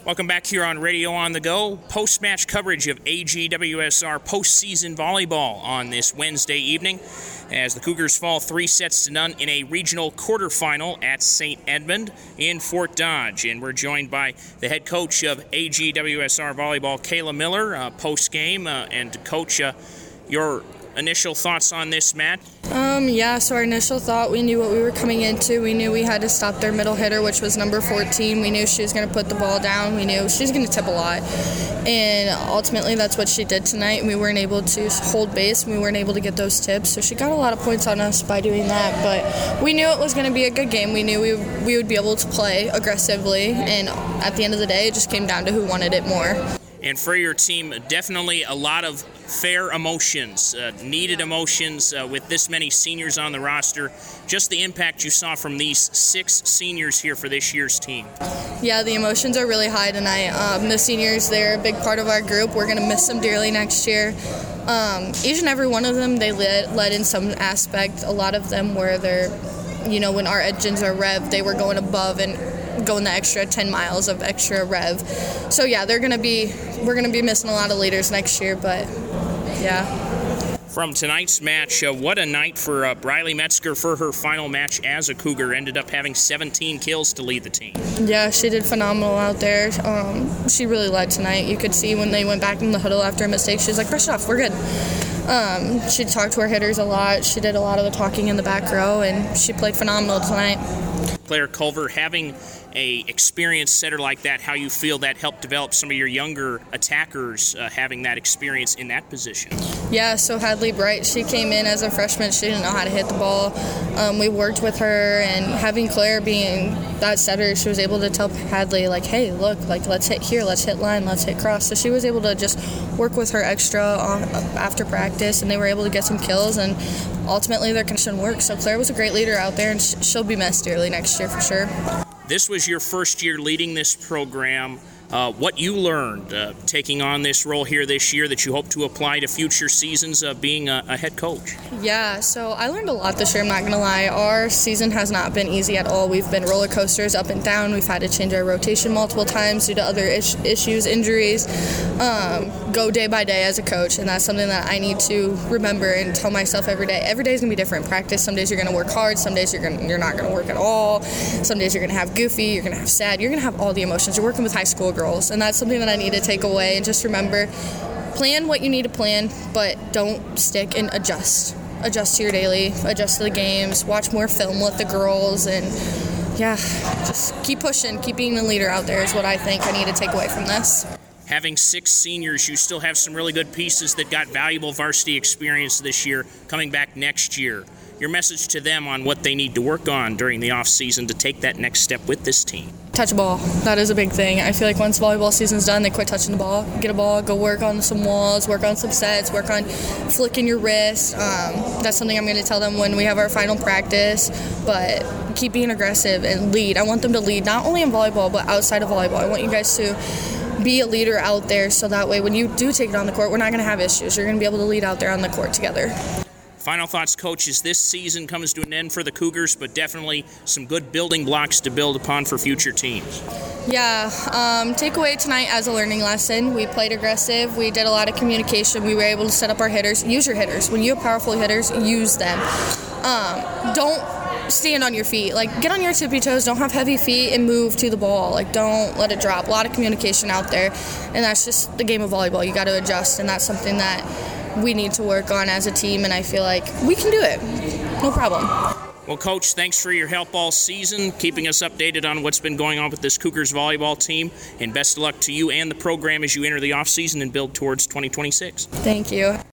Welcome back here on Radio on the Go. Post-match coverage of AGWSR postseason volleyball on this Wednesday evening as the Cougars fall 3-0 in a regional quarterfinal at St. Edmund in Fort Dodge. And we're joined by the head coach of AGWSR volleyball, Kayla Miller, post-game. And Coach, your initial thoughts on this match? So our initial thought, we knew what we were coming into. We knew we had to stop their middle hitter, which was number 14. We knew she was going to put the ball down. We knew she was going to tip a lot. And ultimately, that's what she did tonight. We weren't able to hold base, and we weren't able to get those tips. So she got a lot of points on us by doing that. But we knew it was going to be a good game. We knew we would be able to play aggressively. And at the end of the day, it just came down to who wanted it more. And for your team, definitely a lot of fair emotions, needed emotions with this many seniors on the roster. Just the impact you saw from these 6 seniors here for this year's team. Yeah, the emotions are really high tonight. The seniors, they're a big part of our group. We're going to miss them dearly next year. Each and every one of them, they led in some aspect. A lot of them were when our engines are revved, they were going above and going the extra 10 miles of extra rev. So yeah, we're gonna be missing a lot of leaders next year, but yeah. From tonight's match, what a night for Briley Metzger for her final match as a Cougar. Ended up having 17 kills to lead the team. Yeah, she did phenomenal out there. She really led tonight. You could see when they went back in the huddle after a mistake, she was like, brush it off, we're good. She talked to her hitters a lot. She did a lot of the talking in the back row, and she played phenomenal tonight. Claire Culver, having a experienced setter like that, how you feel that helped develop some of your younger attackers having that experience in that position? Yeah, so Hadley Bright, she came in as a freshman. She didn't know how to hit the ball. We worked with her, and having Claire being that setter, she was able to tell Hadley, like, hey, look, like, let's hit here, let's hit line, let's hit cross. So she was able to just work with her extra after practice, and they were able to get some kills, and ultimately their connection worked. So Claire was a great leader out there, and she'll be missed dearly next year for sure. This was your first year leading this program. What you learned taking on this role here this year that you hope to apply to future seasons of being a head coach? Yeah, so I learned a lot this year, I'm not going to lie. Our season has not been easy at all. We've been roller coasters up and down. We've had to change our rotation multiple times due to other issues, injuries. Go day by day as a coach, and that's something that I need to remember and tell myself every day. Every day is going to be different. Practice, some days you're going to work hard, some days you're not going to work at all. Some days you're going to have goofy, you're going to have sad, you're going to have all the emotions. You're working with high school girls, and that's something that I need to take away and just remember, plan what you need to plan, but don't stick and adjust to your daily, adjust to the games, watch more film with the girls, and yeah, just keep pushing, keep being the leader out there is what I think I need to take away from this. Having 6 seniors, you still have some really good pieces that got valuable varsity experience this year coming back next year. Your message to them on what they need to work on during the off-season to take that next step with this team? Touch a ball. That is a big thing. I feel like once volleyball season's done, they quit touching the ball. Get a ball, go work on some walls, work on some sets, work on flicking your wrist. That's something I'm going to tell them when we have our final practice. But keep being aggressive and lead. I want them to lead, not only in volleyball, but outside of volleyball. I want you guys to be a leader out there so that way when you do take it on the court, we're not going to have issues. You're going to be able to lead out there on the court together. Final thoughts, Coach, as this season comes to an end for the Cougars, but definitely some good building blocks to build upon for future teams. Yeah, take away tonight as a learning lesson. We played aggressive. We did a lot of communication. We were able to set up our hitters. Use your hitters. When you have powerful hitters, use them. Don't stand on your feet. Like, get on your tippy toes. Don't have heavy feet and move to the ball. Like, don't let it drop. A lot of communication out there, and that's just the game of volleyball. You got to adjust, and that's something that we need to work on as a team, and I feel like we can do it. No problem. Well, Coach, thanks for your help all season, keeping us updated on what's been going on with this Cougars volleyball team, and best of luck to you and the program as you enter the offseason and build towards 2026. Thank you.